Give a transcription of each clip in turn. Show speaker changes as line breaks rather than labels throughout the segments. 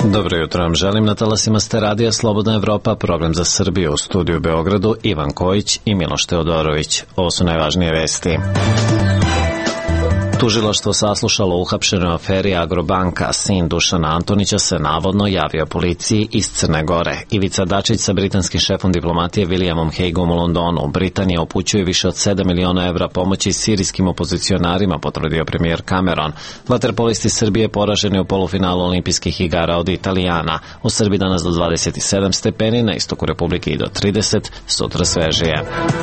Dobro jutro vam želim, na talasima ste radija Slobodna Evropa, program za Srbiju, u studiju u Beogradu Ivan Kojić i Miloš Teodorović. Ovo su najvažnije vesti. Tužilaštvo saslušalo uhapšenoj aferi Agrobanka. Sin Dušana Antonića se navodno javio policiji iz Crne Gore. Ivica Dačić sa britanskim šefom diplomatije Williamom Hagueom u Londonu. Britanija upućuje više od 7 miliona evra pomoći sirijskim opozicionarima, potvrdio premijer Cameron. Vaterpolisti Srbije poraženi u polufinalu olimpijskih igara od Italijana. U Srbiji danas do 27 stepeni, na istoku Republike i do 30, sutra svežije.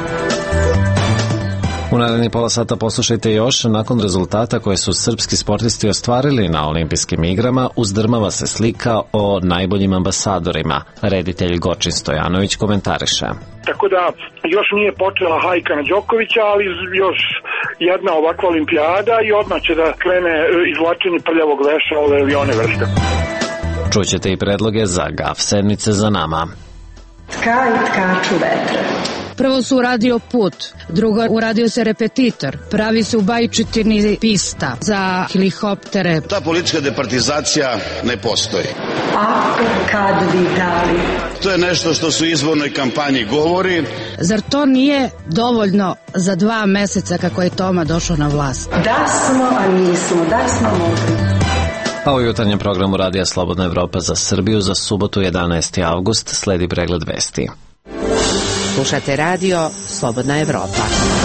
U narednih pola sata poslušajte još. Nakon rezultata koje su srpski sportisti ostvarili na olimpijskim igrama, uzdrmava se slika o najboljim ambasadorima. Reditelj Gorčin Stojanović komentariše.
Tako da još nije počela hajka na Đokovića, ali još jedna ovakva olimpijada i odmah će da krene izvlačenje prljavog veša ove ili one vrste.
Čućete i predloge za GAF sedmice za nama.
Tka i tkaču vetra.
Prvo su uradio put, drugo uradio se repetitor, pravi se u Bajčetini pista za helikoptere.
Ta politička departizacija ne postoji.
Ako kad bi dali.
To je nešto što se u izbornoj kampanji govori.
Zar to nije dovoljno za 2 meseca kako je Toma došao na vlast?
Da smo, a nismo, da smo mogli.
A u jutarnjem programu Radija Slobodna Evropa za Srbiju za subotu 11. avgust sledi pregled vesti.
Slušate radio Slobodna Evropa.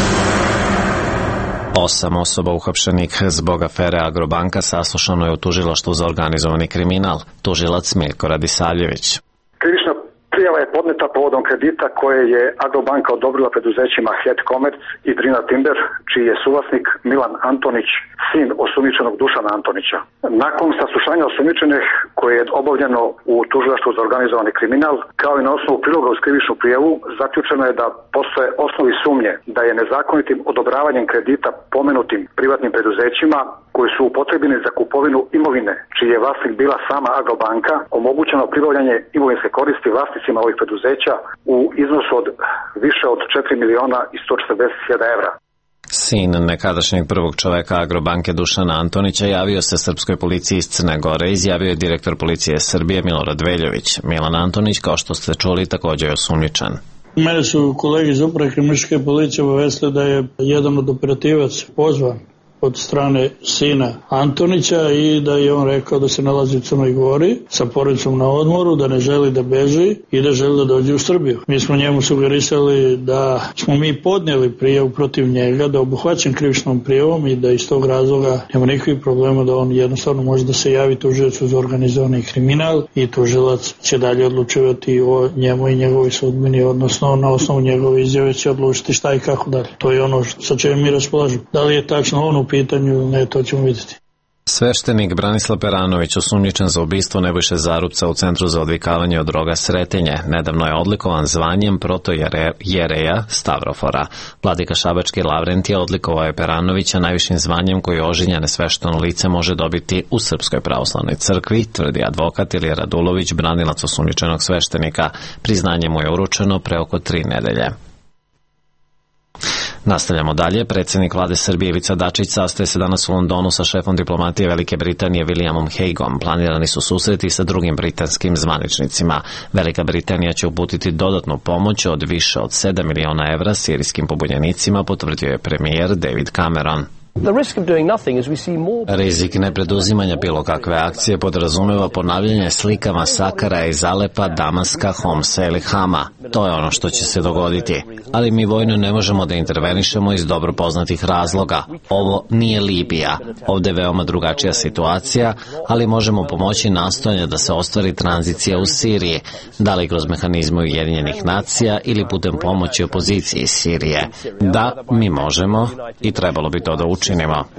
8 osoba uhapšenih zbog afere Agrobanka saslušano je u tužilaštvu za organizovani kriminal. Tužilac Miljko Radisavljević.
Krivična prijava je podneta povodom kredita koje je Agrobanka odobrila preduzećima Het Commerce i Drina Timber, čiji je suvlasnik Milan Antonić, sin osumnjičenog Dušana Antonića. Nakon saslušanja osumnjičenih koje je obavljeno u tužilaštvu za organizovani kriminal, kao i na osnovu priloga uz krivičnu prijavu, zaključeno je da postoje osnovi sumnje da je nezakonitim odobravanjem kredita pomenutim privatnim preduzećima koji su upotrebljeni za kupovinu imovine, čiji je vlasnik bila sama Agrobanka, omogućeno pribavljanje imovinske koristi vlasnicima ovih preduzeća u iznosu od više od 4.140.000 evra.
Sin nekadašnjeg prvog čoveka Agrobanke Dušana Antonića javio se srpskoj policiji iz Crne Gore, izjavio je direktor policije Srbije Milorad Veljović. Milan Antonić, kao što ste čuli, također je osumnjičen.
Mene su kolege iz uprave kriminalističke policije obavestili da je jedan od operativaca pozvan od strane sina Antonića i da je on rekao da se nalazi u Crnoj Gori sa porodicom na odmoru, da ne želi da beži i da želi da dođe u Srbiju. Mi smo njemu sugerisali da smo mi podnijeli prijavu protiv njega, da je obuhvaćen krivičnom prijavom i da iz tog razloga nema nikakvih problema, da on jednostavno može da se javi tužilacu za organizovani kriminal i tužilac će dalje odlučivati o njemu i njegovoj sudbini, odnosno na osnovu njegove izjave će odlučiti šta i kako dalje. To je ono sa čim mi raspolažemo. Da li je tačno on u pitanju, ne, to ćemo vidjeti.
Sveštenik Branislav Peranović, osumnjičen za ubistvo Nebojše Zarupca u Centru za odvikavanje od droga Sretenje, nedavno je odlikovan zvanjem protojereja Stavrofora. Vladika Šabački Lavrentije odlikovao je Peranovića najvišim zvanjem koje oženjene svešteno lice može dobiti u Srpskoj pravoslavnoj crkvi, tvrdi advokat Ilija Radulović, branilac osumnjičenog sveštenika. Priznanje mu je uručeno pre oko 3 nedelje. Nastavljamo dalje. Predsjednik vlade Srbije Ivica Dačić sastaje se danas u Londonu sa šefom diplomatije Velike Britanije Williamom Hagueom. Planirani su susreti sa drugim britanskim zvaničnicima. Velika Britanija će uputiti dodatnu pomoć od više od 7 miliona evra sirijskim pobunjenicima, potvrdio je premijer David Cameron. Rizik nepreduzimanja bilo kakve akcije podrazumeva ponavljanje slika masakara iz Alepa, Damaska, Homsa ili Hama. To je ono što će se dogoditi. Ali mi vojno ne možemo da intervenišemo iz dobro poznatih razloga. Ovo nije Libija. Ovdje je veoma drugačija situacija, ali možemo pomoći nastojanja da se ostvari tranzicija u Siriji, da li kroz mehanizme Ujedinjenih nacija ili putem pomoći opoziciji iz Sirije. Da, mi možemo i trebalo bi to da učinimo.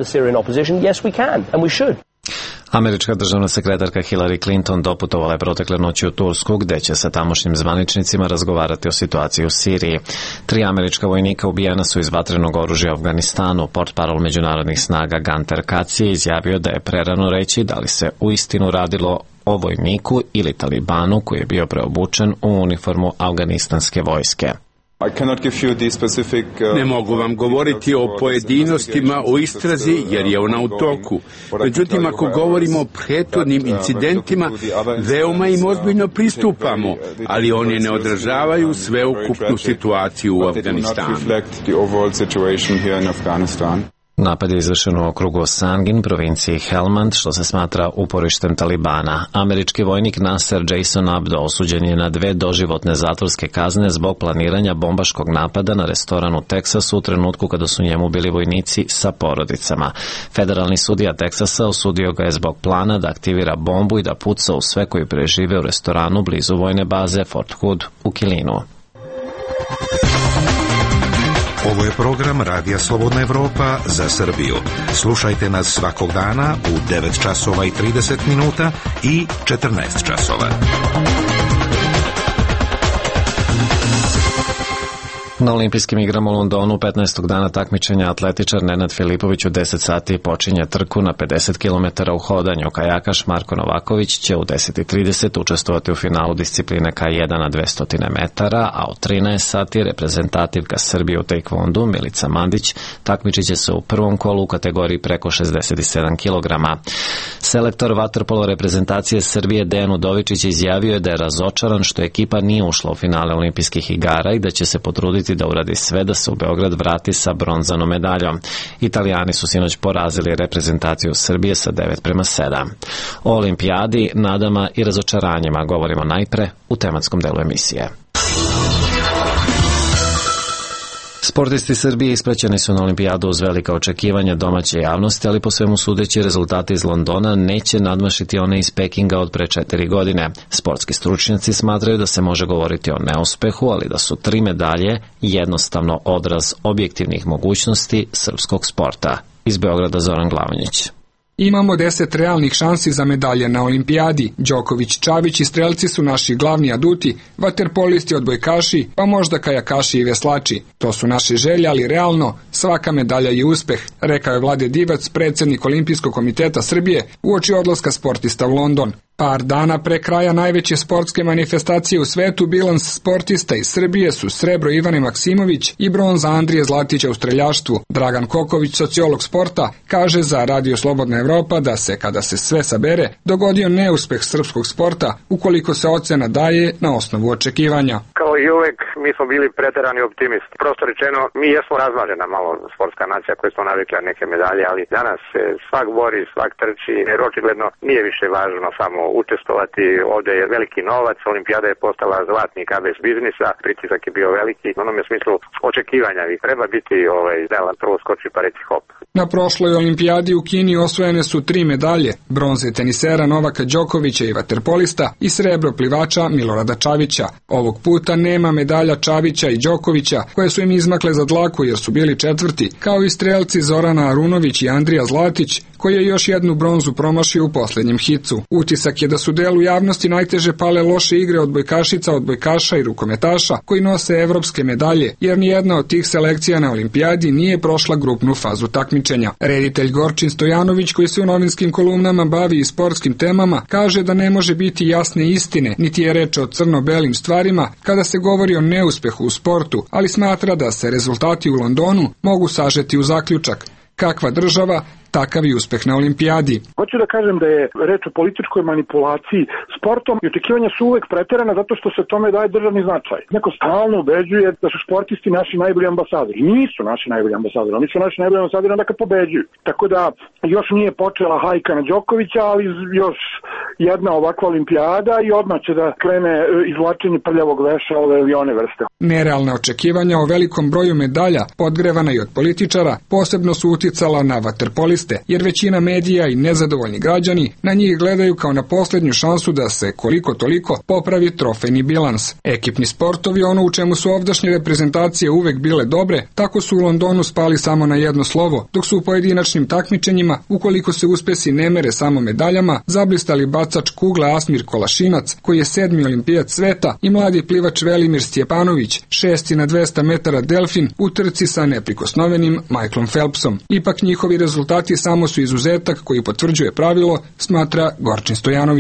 Američka državna sekretarka Hillary Clinton doputovala je protekle noći u Tursku, gde će sa tamošnjim zvaničnicima razgovarati o situaciji u Siriji. 3 američka vojnika ubijena su iz vatrenog oružja u Afganistanu. Portparol međunarodnih snaga Gunter Katz je izjavio da je prerano reći da li se uistinu radilo o vojniku ili talibanu koji je bio preobučen u uniformu afganistanske vojske.
Ne mogu vam govoriti o pojedinostima o istrazi jer je ona u toku. Međutim, ako govorimo o prethodnim incidentima, veoma im ozbiljno pristupamo, ali oni ne odražavaju sveukupnu situaciju u Afganistanu.
Napad je izvršen u okrugu Sangin, provinciji Helmand, što se smatra uporištem Talibana. Američki vojnik Nasser Jason Abdo osuđen je na 2 doživotne zatvorske kazne zbog planiranja bombaškog napada na restoran u Teksasu u trenutku kada su njemu bili vojnici sa porodicama. Federalni sudija Teksasa osudio ga je zbog plana da aktivira bombu i da puca u sve koji prežive u restoranu blizu vojne baze Fort Hood u Kilinu.
Ovo je program Radija Slobodna Evropa za Srbiju. Slušajte nas svakog dana u 9 časova i 30 minuta i 14 časova.
Na olimpijskim igrama u Londonu 15. dana takmičenja atletičar Nenad Filipović u 10 sati počinje trku na 50 km u hodanju. Kajakaš Marko Novaković će u 10:30 učestvovati u finalu discipline K1 na 200 metara, a u 13 sati reprezentativka Srbije u taekwondu Milica Mandić takmičit će se u prvom kolu u kategoriji preko 67 kg. Selektor vaterpolo reprezentacije Srbije Dejan Udovičić izjavio je da je razočaran što ekipa nije ušla u finale olimpijskih igara i da će se potruditi da uradi sve da se u Beograd vrati sa bronzanom medaljom. Italijani su sinoć porazili reprezentaciju Srbije sa 9:7. O olimpijadi, nadama i razočaranjima govorimo najpre u tematskom delu emisije. Sportisti Srbije ispraćeni su na olimpijadu uz velika očekivanja domaće javnosti, ali po svemu sudeći rezultati iz Londona neće nadmašiti one iz Pekinga od pre 4 godine. Sportski stručnjaci smatraju da se može govoriti o neuspehu, ali da su 3 medalje jednostavno odraz objektivnih mogućnosti srpskog sporta. Iz Beograda Zoran Glavnić.
Imamo 10 realnih šansi za medalje na olimpijadi. Đoković, Čavić i strelci su naši glavni aduti, vaterpolisti, odbojkaši, pa možda kajakaši i veslači. To su naše želje, ali realno, svaka medalja je uspeh, rekao je Vlade Divac, predsjednik Olimpijskog komiteta Srbije, uoči odlaska sportista u London. Par dana pre kraja najveće sportske manifestacije u svetu, bilans sportista iz Srbije su srebro Ivane Maksimović i bronza Andrije Zlatića u streljaštvu. Dragan Koković, sociolog sporta, kaže za Radio Slobodna Evropa da se, kada se sve sabere, dogodio neuspeh srpskog sporta ukoliko se ocena daje na osnovu očekivanja.
Kao i uvek, mi smo bili preterani optimisti. Prosto rečeno, mi jesmo razmažena malo sportska nacija koja smo navikli na neke medalje, ali danas se svak bori, svak trči, jer očigledno nije više važno samo učestvovati. Ovde je veliki novac, olimpijada je postala zlatni kabez biznisa, pritisak je bio veliki, u onome smislu očekivanja i treba biti delan, prvo skoči pa reći hop.
Na prošloj olimpijadi u Kini osvojene su 3 medalje, bronze tenisera Novaka Đokovića i vaterpolista i srebro plivača Milorada Čavića. Ovog puta nema medalja Čavića i Đokovića, koje su im izmakle za dlaku jer su bili četvrti, kao i strelci Zorana Arunović i Andrija Zlatić, koji je još jednu bronzu promašio u posljednjem hicu. Utisak je da su delu javnosti najteže pale loše igre odbojkašica, odbojkaša i rukometaša koji nose evropske medalje, jer nijedna od tih selekcija na olimpijadi nije prošla grupnu fazu takmičenja. Reditelj Gorčin Stojanović, koji se u novinskim kolumnama bavi i sportskim temama, kaže da ne može biti jasne istine, niti je reč o crno-belim stvarima kada se govori o neuspehu u sportu, ali smatra da se rezultati u Londonu mogu sažeti u zaključak: kakva država, takav i uspeh na olimpijadi.
Hoću da kažem da je reč o političkoj manipulaciji sportom i očekivanja su uvek preterana zato što se tome daje državni značaj. Neko stalno ubeđuje da su sportisti naši najbolji ambasadori. Nisu naši najbolji ambasadori, oni su naši najbolji ambasadori onda kad pobeđuju. Tako da još nije počela hajka na Đokovića, ali još jedna ovakva olimpijada i odmah će da krene izvlačenje prljavog veša ove ili one vrste.
Nerealne očekivanja o velikom broju medalja, podgrevana i od političara, posebno su uticala na vaterpoliste, jer većina medija i nezadovoljni građani na njih gledaju kao na posljednju šansu da se koliko toliko popravi trofejni bilans. Ekipni sportovi, ono u čemu su ovdašnje reprezentacije uvek bile dobre, tako su u Londonu spali samo na jedno slovo, dok su u pojedinačnim takmičenjima, ukoliko se uspesi ne mere samo medaljama, zablistali bacač kugle Asmir Kolašinac, koji je 7. olimpijac sveta, i mladi plivač Velimir Stjepanović, 6. na 200 metara delfin u trci sa neprikosnovenim Michaelom Phelpsom. Ipak njihovi rezultati samo su izuzetak koji potvrđuje pravilo, smatra Gorčin Stojanović.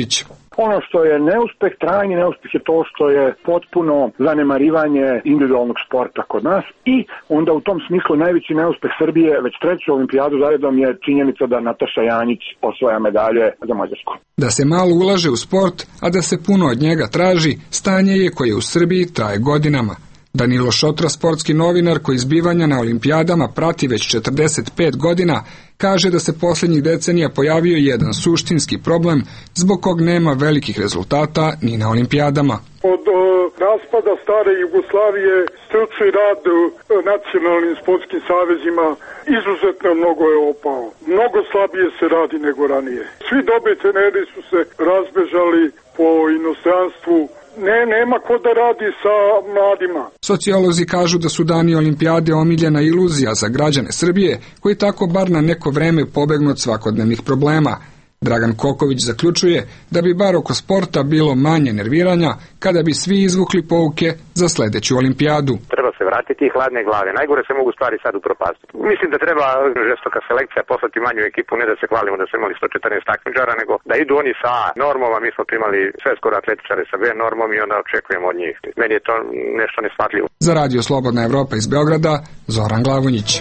Ono što je neuspeh, trajni neuspeh je to što je potpuno zanemarivanje individualnog sporta kod nas i onda u tom smislu najveći neuspeh Srbije već treću olimpijadu zaredom je činjenica da Nataša Janjić osvaja medalje za Mađarsku.
Da se malo ulaže u sport, a da se puno od njega traži, stanje je koje u Srbiji traje godinama. Danilo Šotra, sportski novinar koji zbivanja na olimpijadama prati već 45 godina, kaže da se posljednjih decenija pojavio jedan suštinski problem zbog kog nema velikih rezultata ni na olimpijadama.
Od raspada stare Jugoslavije stručni rad u nacionalnim sportskim savezima izuzetno mnogo je opao. Mnogo slabije se radi nego ranije. Svi dobri treneri su se razbežali po inostranstvu. Nema ko da radi sa mladima.
Sociolozi kažu da su dani olimpijade omiljena iluzija za građane Srbije, koji tako bar na neko vreme pobegnu od svakodnevnih problema. Dragan Koković zaključuje da bi bar oko sporta bilo manje nerviranja kada bi svi izvukli pouke za sledeću olimpijadu.
Treba se vratiti i hladne glave. Najgore se mogu stvari sad upropastiti. Mislim da treba žestoka selekcija, poslati manju ekipu, ne da se hvalimo da smo imali 114 takmičara, nego da idu oni sa normom, a mi smo primali sve skoro atletičare sa B normom i onda očekujemo od njih. Meni je to nešto neshvatljivo.
Za Radio Slobodna Evropa iz Beograda, Zoran Glavonjić.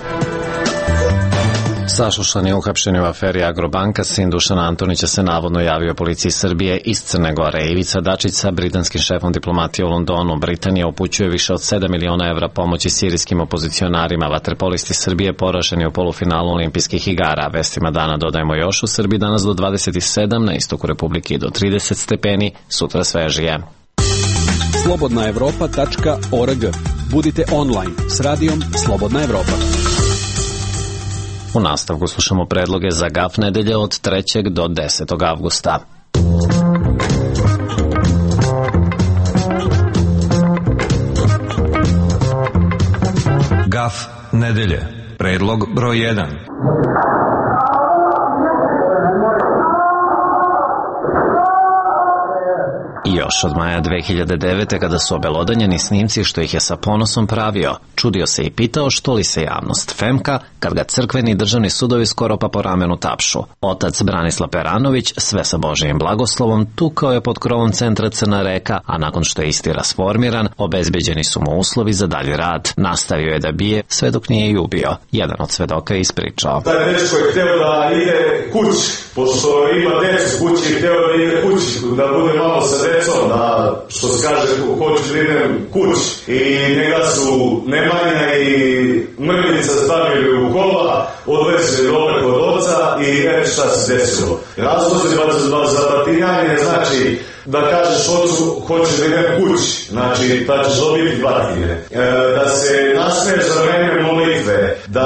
Sašušan je uhapšen u aferi Agrobanka, sin Dušana Antonića se navodno javio policiji Srbije iz Crne Gore. Ivica Dačić sa britanskim šefom diplomatije u Londonu. Britanija upućuje više od 7 miliona evra pomoći sirijskim opozicionarima. Vaterpolisti Srbije poraženi u polufinalu olimpijskih igara. Vestima dana dodajemo još: u Srbiji danas do 27, na istoku Republike do 30 stepeni, sutra svežije.
slobodnaevropa.org. Budite online s radijom Slobodna Evropa.
U nastavku slušamo predloge za GAF nedelje od 3. do 10. avgusta.
GAF nedelje. Predlog broj 1.
I još od maja 2009. kada su obelodanjeni snimci što ih je sa ponosom pravio, čudio se i pitao što li se javnost femka kad ga crkveni državni sudovi skoro pa po ramenu tapšu. Otac Branislav Peranović, sve sa Božijim blagoslovom, tukao je pod krovom centra Crna Reka, a nakon što je isti rasformiran, obezbeđeni su mu uslovi za dalji rad. Nastavio je da bije sve dok nije i ubio. Jedan od svedoka je ispričao.
Taj dečko je hteo da ide kući, pošto ima decu kući, hteo da ide kući, da bude malo sa decom, da, što se kaže, hoću da idem kući. I njega su Nemanja i Mrvinica stavili u kola, odvezli dole kod oca i šta se desilo. Razlozi za batinjanje znači da kažeš ocu hoćeš da idem kući, znači da ćeš dobiti batine. Da se nasmeješ za vreme molitve, da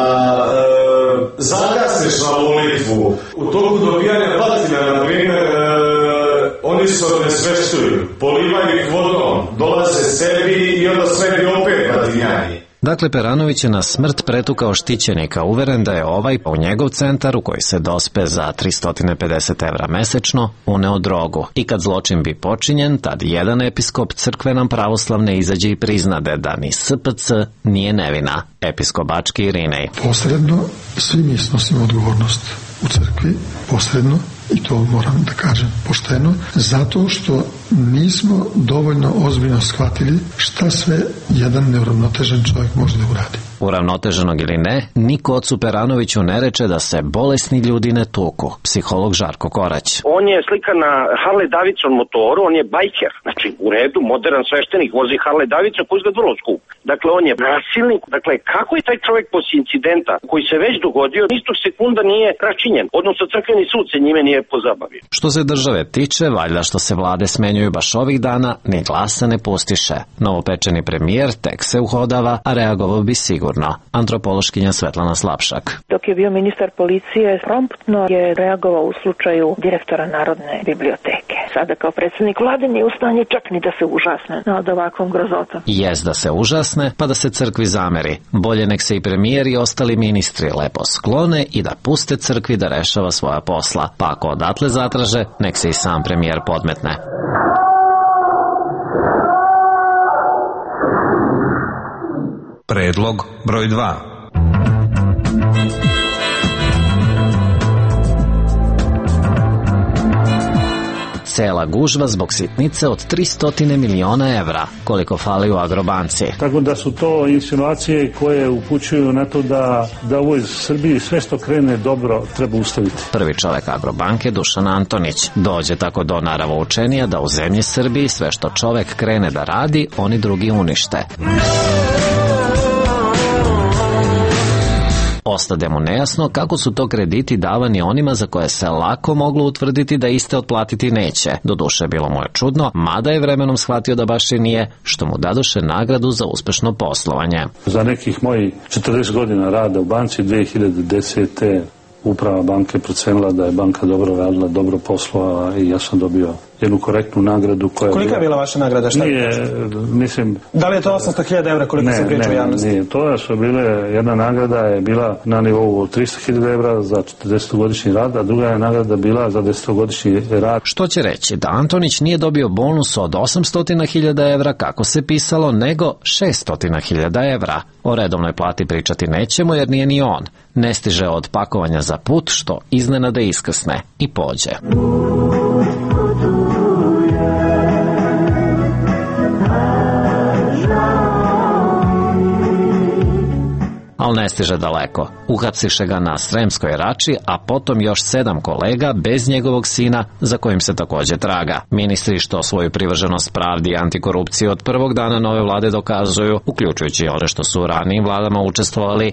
zakasniš na molitvu. U toku dobijanja batina, na primjer, oni se odnesveštuju, polivaju ih vodom, dolaze sebi i onda sebi opet batinjani.
Dakle, Peranović je na smrt pretukao štićenika, uveren da je ovaj u njegov centar, u koji se dospe za 350 evra mesečno, uneo drogu. I kad zločin bi počinjen, tad jedan episkop crkve nam pravoslavne izađe i priznade da ni SPC nije nevina. Episkop Bački Irinej.
Posredno, svi mi snosimo odgovornost u crkvi, posredno, i to moram da kažem pošteno, zato što nismo dovoljno ozbiljno shvatili šta sve jedan neuravnotežen čovjek može da uradi.
Uravnoteženog ili ne, niko ocu Peranoviću ne reče da se bolesni ljudi ne tuku. Psiholog Žarko Korać.
On je slikan na Harley Davidson motoru, on je bajker. Znači, u redu, modern sveštenik vozi Harley Davidson koji izgleda vrlo skup. Dakle, on je nasilnik. Dakle, kako je taj čovjek poslije incidenta koji se već dogodio, istog sekunda nije račinjen, odnosno crkveni sud se njime nije pozabavio.
Što se države tiče, valjda što se vlade smenjuju baš ovih dana, ni glasa ne pustiše. Novopečeni premijer tek se uhodava, a reagovao bi sigurno. Antropološkinja Svetlana Slapšak.
Dok je bio ministar policije, promptno je reagovao u slučaju direktora Narodne biblioteke. Sada kao predsjednik vlade nije u stanju čak ni da se užasne nad ovakvom grozotom.
Jest da se užasne, pa da se crkvi zameri. Bolje nek se i premijer i ostali ministri lepo sklone i da puste crkvi da rešava svoja posla. Pa ako odatle zatraže, nek se i sam premijer podmetne.
Predlog broj 2.
Cela gužva zbog sitnice od 300 miliona evra, koliko fali u Agrobanci.
Tako da su to insinuacije koje upućuju na to da u ovoj Srbiji sve što krene dobro treba ustaviti.
Prvi čovek Agrobanke Dušan Antonić dođe tako do naravoučenija da u zemlji Srbiji sve što čovek krene da radi, oni drugi unište. Ostade mu nejasno kako su to krediti davani onima za koje se lako moglo utvrditi da iste otplatiti neće. Doduše bilo mu je čudno, mada je vremenom shvatio da baš i nije, što mu dadoše nagradu za uspešno poslovanje.
Za nekih mojih 40 godina rada u banci 2010. uprava banke procenila da je banka dobro radila, dobro poslovala i ja sam dobio jednu korektnu nagradu koja...
Kolika je bila vaša nagrada?
Mislim...
Da li je to 800.000 evra koliko se priča u javnosti?
Nije, to su bile, jedna nagrada je bila na nivou 300.000 evra za 40-godišnji rad, a druga je nagrada bila za 10-godišnji rad.
Što će reći da Antonić nije dobio bonus od 800.000 evra kako se pisalo, nego 600.000 evra. O redovnoj plati pričati nećemo jer nije ni on. Ne stiže od pakovanja za put što iznenada iskrsne i pođe. Ali ne stiže daleko. Uhapsiše ga na Sremskoj Rači, a potom još 7 kolega bez njegovog sina, za kojim se takođe traga. Ministri što svoju privrženost pravdi i antikorupciji od prvog dana nove vlade dokazuju, uključujući one što su u ranijim vladama učestvovali.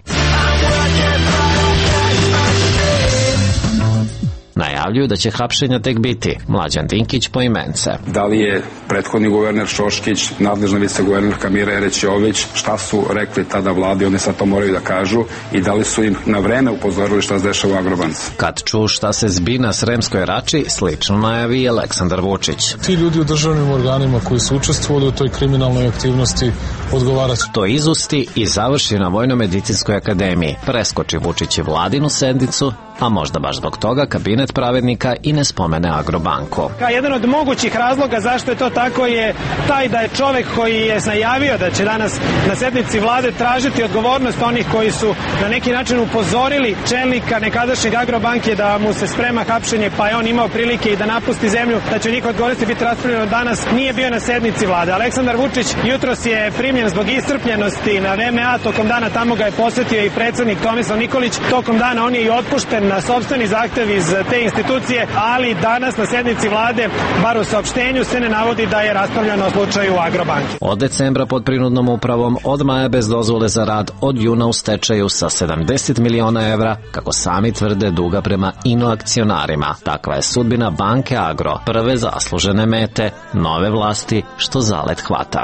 Najavljuju da će hapšenja tek biti. Mlađan Dinkić poimence.
Da li je prethodni guverner Šoškić, nadležna viceguvernerka Mira Erećiović, šta su rekli tada vladi, oni sad to moraju da kažu, i da li su im na vreme upozorili šta se dešava u Agrobanci.
Kad ču šta se zbi na Sremskoj Rači, slično najavi Aleksandar Vučić.
Ti ljudi u državnim organima koji su učestvovali u toj kriminalnoj aktivnosti odgovarat će.
To izusti i završi na Vojno-medicinskoj akademiji. Preskoči Vučić i vladinu sednicu, a možda baš zbog toga kabinet pravednika i ne spomene Agrobanku.
Jedan od mogućih razloga zašto je to tako je taj da je čovek koji je najavio da će danas na sednici vlade tražiti odgovornost onih koji su na neki način upozorili čelnika nekadašnjeg Agrobanke da mu se sprema hapšenje, pa je on imao prilike i da napusti zemlju, da će njihova odgovornosti biti raspravljeno danas, nije bio na sednici vlade. Aleksandar Vučić jutros je primljen zbog iscrpljenosti na VMA, tokom dana tamo ga je posetio i predsednik Tomislav Nikolić, tokom dana on je i otpušten na sopstveni zahtev iz te institucije, ali danas na sednici vlade, bar u saopštenju, se ne navodi da je raspravljeno o slučaju Agrobanke.
Od decembra pod prinudnom upravom, od maja bez dozvole za rad, od juna u stečaju sa 70 miliona evra, kako sami tvrde, duga prema inoakcionarima. Takva je sudbina banke Agro, prve zaslužene mete nove vlasti što zalet hvata.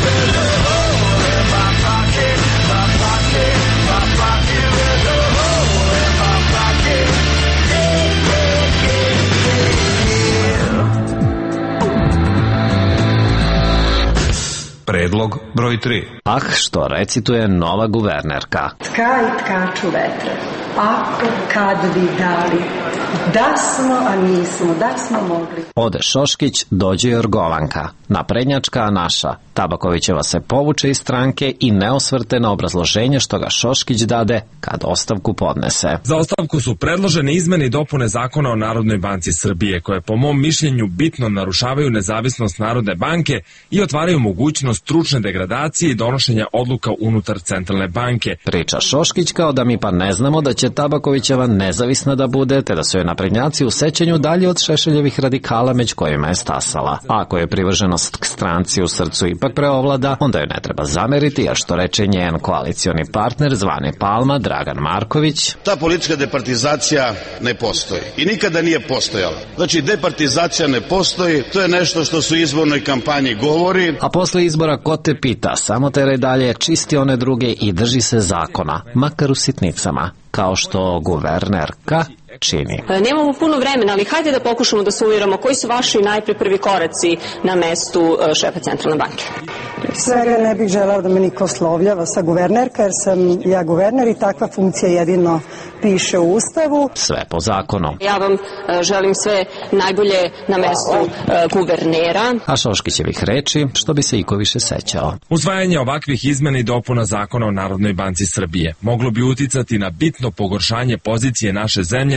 Predlog broj 3.
Što recituje nova guvernerka.
Tkaj tkaču vetra, ako kad bi dali, da smo, a nismo, da smo mogli.
Ode Šoškić, dođe Jorgovanka. Naprednjačka, a naša. Tabakovićeva se povuče iz stranke i ne osvrte na obrazloženje što ga Šoškić dade kad ostavku podnese.
Za ostavku su predložene izmene i dopune Zakona o Narodnoj banci Srbije, koje po mom mišljenju bitno narušavaju nezavisnost Narodne banke i otvaraju mogućnost stručne degradacije i donošenja odluka unutar Centralne banke.
Priča Šoškić kao da mi pa ne znamo da će Tabakovićeva nezavisna da bude, te da su joj naprednjaci u sećanju dalje od Šešeljevih radikala među kojima je stasala. A ako je privrženost k stranci u srcu ipak preovlada, onda joj ne treba zameriti, a što reče njen koalicioni partner zvani Palma, Dragan Marković.
Ta politička departizacija ne postoji i nikada nije postojala. Znači, departizacija ne postoji, to je nešto što su u izbornoj kampanji govori.
A posle izbora ko te pita, samo teraj dalje, čisti one druge i drži se zakona, makar u sitnicama, kao što guvernerka čini.
Nemamo puno vremena, ali hajde da pokušamo da sumiramo koji su vaši najpre prvi koraci na mestu šefa Centralne banke.
Svega ne bih želeo da me niko oslovljava sa guvernerka, jer sam ja guverner i takva funkcija jedino piše u Ustavu.
Sve po zakonu.
Ja vam želim sve najbolje na mestu guvernera.
A Šoškićevih reči, što bi se iko više sećao.
Usvajanje ovakvih izmena i dopuna Zakona o Narodnoj banci Srbije moglo bi uticati na bitno pogoršanje pozicije naše zemlje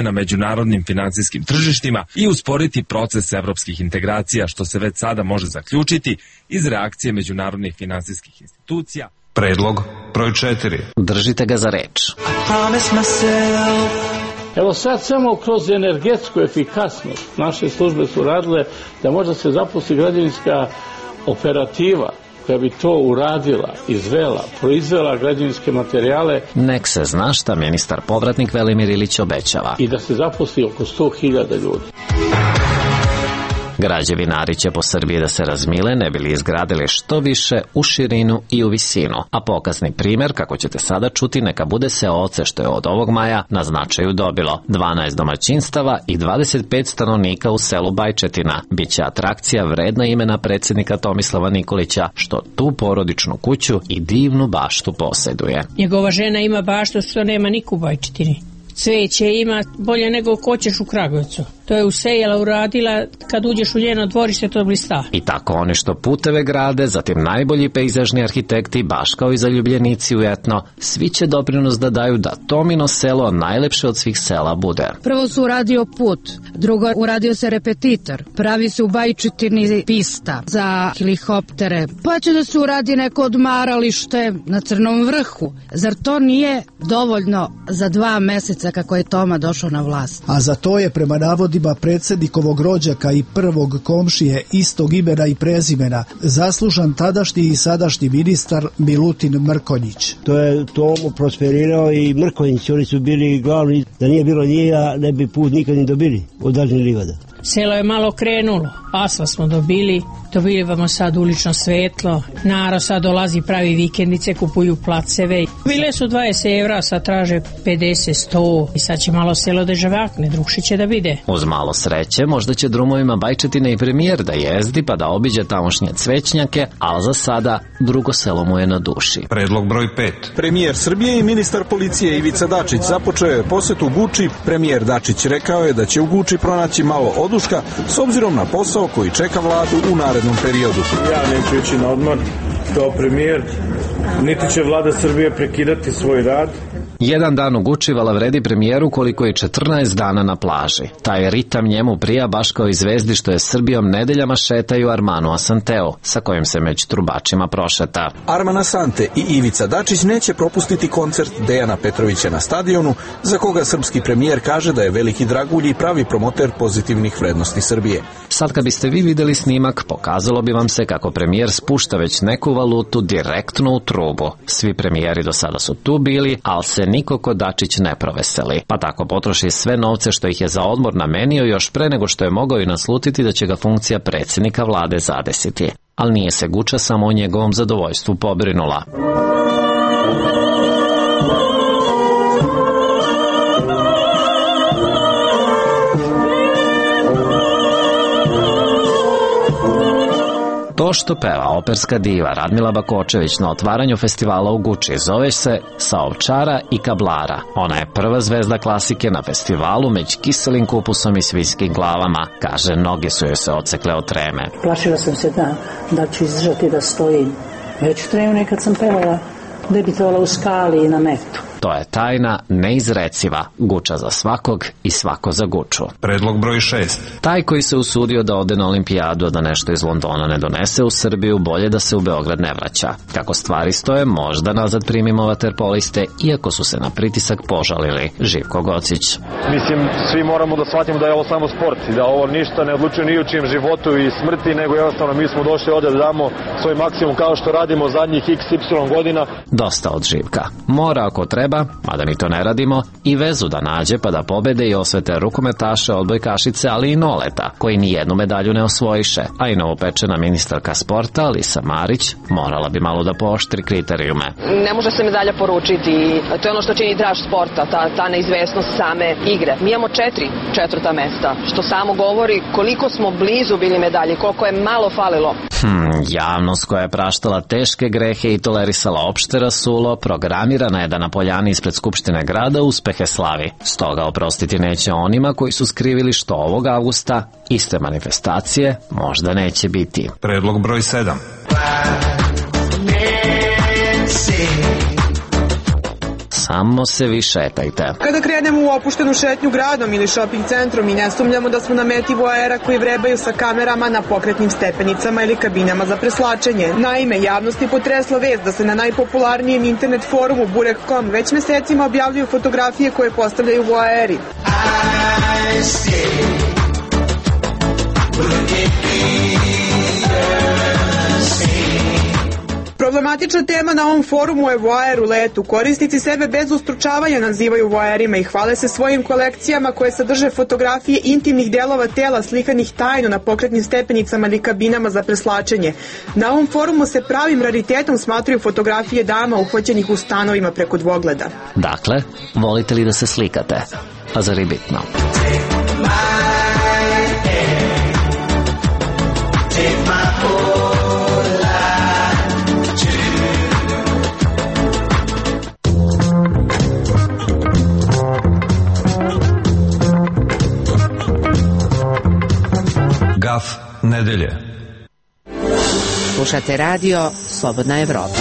na međunarodnim finansijskim tržištima i usporiti proces evropskih integracija, što se već sada može zaključiti iz reakcije međunarodnih finansijskih institucija.
Predlog broj 4.
Držite ga za reč.
Evo sad samo kroz energetsku efikasnost naše službe su radile da možda se zaposli građevinska operativa koja bi to uradila, izvela, proizvela građevinske materijale.
Nek se zna šta ministar povratnik Velimir Ilić obećava.
I da se zaposli oko 100.000 ljudi.
Građevinari će po Srbiji da se razmile ne bi li izgradili što više u širinu i u visinu, a pokazni primjer, kako ćete sada čuti, neka bude Seoce, što je od ovog maja na značaju dobilo. 12 domaćinstava i 25 stanovnika u selu Bajčetina biće atrakcija vredna imena predsjednika Tomislava Nikolića, što tu porodičnu kuću i divnu baštu posjeduje.
Njegova žena ima baštu što nema niko u Bajčetini. Cveće ima bolje nego hoćeš u Kragujevcu. To je usejala, uradila, kad uđeš u njeno dvorište to blista.
I tako oni što puteve grade, zatim najbolji pejzažni arhitekti, baš kao i zaljubljenici u etno, svi će doprinos da daju da Tomino selo najlepše od svih sela bude.
Prvo su uradio put, drugo uradio se repetitor, pravi se u Bajčetini pista za helikoptere, pa će da se uradi neko odmaralište na Crnom vrhu. Zar to nije dovoljno za 2 meseca kako je Toma došao na vlast?
A za to je prema navodima predsjednikovog rođaka i prvog komšije istog imena i prezimena zaslužan tadašnji i sadašnji ministar Milutin Mrkonjić.
To je Tomu prosperirao i Mrkonjić, oni su bili glavni, da nije bilo njega ne bi put nikad ni dobili od Daljnjeg livada.
Selo je malo krenulo, asfalt smo dobili vam sad ulično svetlo, narod sad dolazi, pravi vikendice, kupuju placeve. Bile su 20 evra, sad traže 50, 100 i sad će malo selo da žavakne, drugši će da vide.
Uz malo sreće, možda će drumovima Bajčetine i premijer da jezdi pa da obiđe tamošnje cvećnjake, ali za sada drugo selo mu je na duši.
Predlog broj 5.
Premijer Srbije i ministar policije Ivica Dačić započeo je posetu Guči. Premijer Dačić rekao je da će u Guči pronaći malo oduška s obzirom na posao koji čeka vladu u narednom periodu.
Ja neću ići na odmor kao premijer, niti će vlada Srbije prekidati svoj rad.
Jedan dan u Guči vredi premijeru koliko je 14 dana na plaži. Taj ritam njemu prija baš kao i zvezdi što je Srbijom nedeljama šetaju Armanu Asanteu, sa kojim se među trubačima prošeta.
Arman Asante i Ivica Dačić neće propustiti koncert Dejana Petrovića na stadionu, za koga srpski premijer kaže da je veliki dragulj i pravi promoter pozitivnih vrednosti Srbije.
Sad kad biste vi videli snimak, pokazalo bi vam se kako premijer spušta već neku valutu direktno u trubu. Svi premijeri do sada su tu bili, ali se niko ko Dačić ne proveseli, pa tako potroši sve novce što ih je za odmor namenio još pre nego što je mogao i naslutiti da će ga funkcija predsjednika vlade zadesiti. Ali nije se Guča samo o njegovom zadovoljstvu pobrinula. To što peva operska diva Radmila Bakočević na otvaranju festivala u Guči zove se Sa ovčara i kablara. Ona je prva zvezda klasike na festivalu među kiselim kupusom i svinjskim glavama. Kaže, noge su joj se odsekle od treme.
Plašila sam se da ću izdržati da stojim. Već tremu nekad sam pevala, debitovala u Skali i na Metu.
To je tajna neizreciva, Guča za svakog i svako za Guču.
Predlog broj 6.
Taj koji se usudio da ode na olimpijadu, a da nešto iz Londona ne donese u Srbiju, bolje da se u Beograd ne vraća. Kako stvari stoje, možda nazad primimo vaterpoliste, iako su se na pritisak požalili. Živko Gocić.
Mislim, svi moramo da shvatimo da je ovo samo sport i da ovo ništa ne odlučuje ni u čijem životu i smrti, nego jednostavno mi smo došli ovde da damo svoj maksimum kao što radimo zadnjih XY godina.
Dosta od Živka. Mora ako treba, mada mi to ne radimo, i vezu da nađe pa da pobede i osvete rukometaše, odbojkašice, ali i Noleta, koji ni jednu medalju ne osvojiše, a i novopečena ministarka sporta Alisa Marić morala bi malo da pooštri kriterijume.
Ne može se medalja poručiti, to je ono što čini draž sporta, ta neizvesnost same igre. Mi imamo 4 četvrta mesta, što samo govori koliko smo blizu bili medalje, koliko je malo falilo.
Javnost koja je praštala teške grehe i tolerisala opšte rasulo, programirana je da na poljani ispred Skupštine grada uspehe slavi. Stoga oprostiti neće onima koji su skrivili što ovog avgusta iste manifestacije možda neće biti.
Predlog broj 7.
Samo se vi šetajte.
Kada krenemo u opuštenu šetnju gradom ili shopping centrom i ne sumnjamo da smo na meti voaera koji vrebaju sa kamerama na pokretnim stepenicama ili kabinama za preslačenje. Naime, javnost je potresla vest da se na najpopularnijem internet forumu Burek.com već mesecima objavljuju fotografije koje postavljaju voaeri. Problematična tema na ovom forumu je voaer u letu. Korisnici sebe bez ustručavanja nazivaju voaerima i hvale se svojim kolekcijama koje sadrže fotografije intimnih delova tela slikanih tajno na pokretnim stepenicama ili kabinama za preslačenje. Na ovom forumu se pravim raritetom smatruju fotografije dama uhvaćenih u stanovima preko dvogleda.
Dakle, volite li da se slikate? A zar je bitno?
Gaf nedelje.
Slušate radio Slobodna Evropa.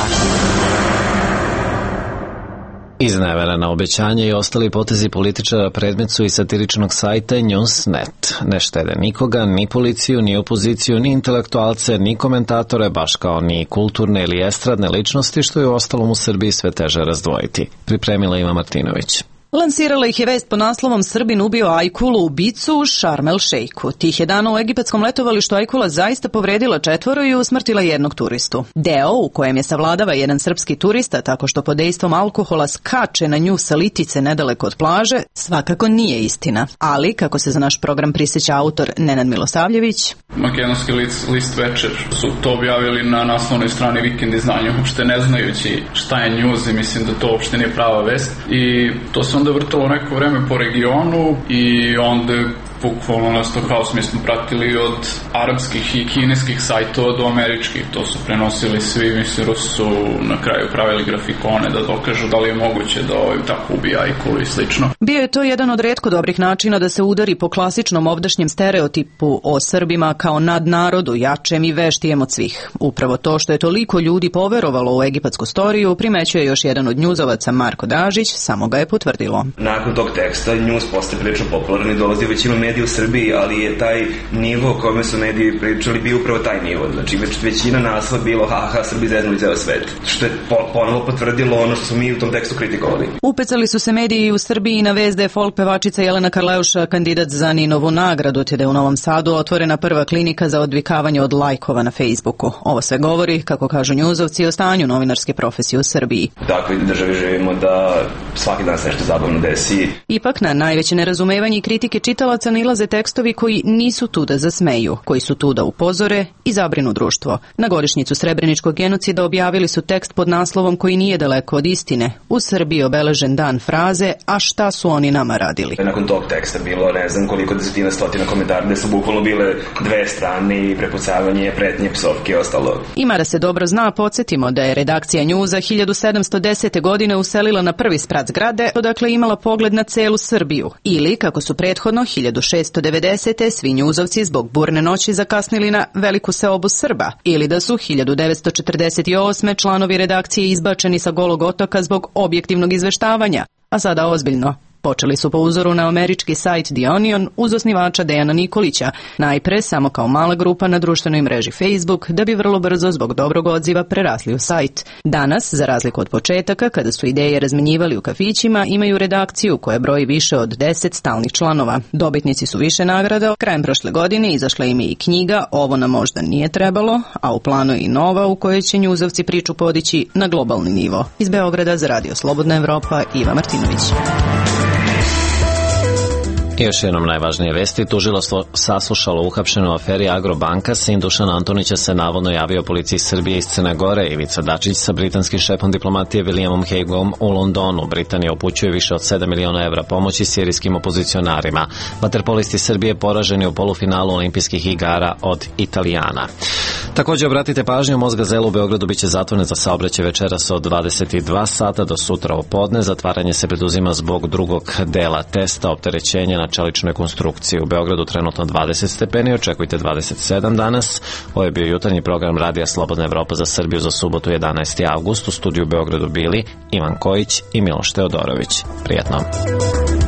Izneverena obećanja i ostali potezi političara predmet su i satiričnog sajta Newsnet. Ne štede nikoga, ni policiju, ni opoziciju, ni intelektualce, ni komentatore, baš kao ni kulturne ili estradne ličnosti, što je u ostalom u Srbiji sve teže razdvojiti. Pripremila Iva Martinović.
Lansirala ih je vest pod naslovom Srbin ubio Ajkulu ubicu u Šarm el Šejku. Tih je dana u egipatskom letovalištu Ajkula zaista povredila 4 i usmrtila 1 turistu. Deo u kojem je savladava jedan srpski turista tako što pod dejstvom alkohola skače na nju sa litice nedaleko od plaže, svakako nije istina. Ali, kako se za naš program prisjeća autor Nenad Milosavljević,
makedonski list Večer su to objavili na naslovnoj strani Vikend izdanja, uopšte ne znajući šta je news i mislim da to uopšte nije prava vest. I to se onda vrtalo neko vreme po regionu i onda bukvalno nas to haos mi smo pratili od arapskih i kineskih sajtova do američkih. To su prenosili svi, mislim, Rusi su na kraju pravili grafikone da dokažu da li je moguće da tako ubija Ajkulu i slično.
Bio je to jedan od retko dobrih načina da se udari po klasičnom ovdašnjem stereotipu o Srbima kao nadnarodu, jačem i veštijem od svih. Upravo to što je toliko ljudi poverovalo u egipatsku storiju primećuje još jedan od njuzovaca, Marko Dažić, samo ga je potvrdilo.
Nakon tog teksta njuz postaje prilično popularan i dolazi većinom medija u Srbiji, ali je taj nivo o kome su mediji pričali bio upravo taj nivo. Znači, većina naslova bilo haha, Srbi zeznuli ceo svet. Što je ponovo potvrdilo ono što smo mi u tom tekstu kritikovali.
Upecali su se mediji u Srbiji na vest da je folk pevačica Jelena Karleuša kandidat za Ninovu nagradu, te da je u Novom Sadu otvorena prva klinika za odvikavanje od lajkova na Facebooku. Ovo sve govori, kako kažu njuzovci, o stanju novinarske profesije u Srbiji.
U takvoj državi živimo da svaki dan se nešto zabavno desi.
Ipak na najveće nerazumevanje i kritike čitalaca nailaze tekstovi koji nisu tu da zasmeju, koji su tu da upozore i zabrinu društvo. Na godišnjicu Srebreničkog genocida objavili su tekst pod naslovom koji nije daleko od istine. U Srbiji obeležen dan fraze, a šta su oni nama radili?
Nakon tog teksta bilo ne znam koliko desetina stotina komentara gde su bukvalno bile dve strane i prepucavanje, pretnje, psovke i ostalo.
Ima da se dobro zna, podsjetimo da je redakcija Njuza 1710. godine uselila na prvi sprat zgrade, odakle imala pogled na celu Srbiju. Ili, kako su prethodno 1690. svi njuzovci zbog burne noći zakasnili na veliku seobu Srba, ili da su 1948. članovi redakcije izbačeni sa Golog otoka zbog objektivnog izveštavanja, a sada ozbiljno. Počeli su po uzoru na američki sajt The Onion uz osnivača Dejana Nikolića, najpre samo kao mala grupa na društvenoj mreži Facebook, da bi vrlo brzo zbog dobrog odziva prerasli u sajt. Danas, za razliku od početaka, kada su ideje razmenjivali u kafićima, imaju redakciju koja broji više od 10 stalnih članova. Dobitnici su više nagrada. Krajem prošle godine izašla im je i knjiga Ovo nam možda nije trebalo, a u planu je i nova u kojoj će njuzovci priču podići na globalni nivo. Iz Beograda za Radio Slobodna Evropa, Iva Martinović.
Još jednom najvažnije vesti, tužilaštvo saslušalo uhapšenu aferi Agrobanka, sin Dušana Antonića se navodno javio policiji Srbije iz Crne Gore. Ivica Dačić sa britanskim šefom diplomatije Williamom Hagueom u Londonu. Britanija upućuje više od 7 miliona evra pomoći sirijskim opozicionarima. Vaterpolisti Srbije poraženi u polufinalu olimpijskih igara od Italijana. Također obratite pažnju, most Gazela u Beogradu biće zatvoren za saobraćaj večeras od 22 sata do sutra opodne. Zatvaranje se preduzima zbog drugog dela testa opterećenja na čeličnoj konstrukciji. U Beogradu trenutno 20 stepeni, očekujte 27 danas. Ovo je bio jutarnji program Radija Slobodna Evropa za Srbiju za subotu 11. avgust. U studiju u Beogradu bili Ivan Kojić i Miloš Teodorović. Prijetno.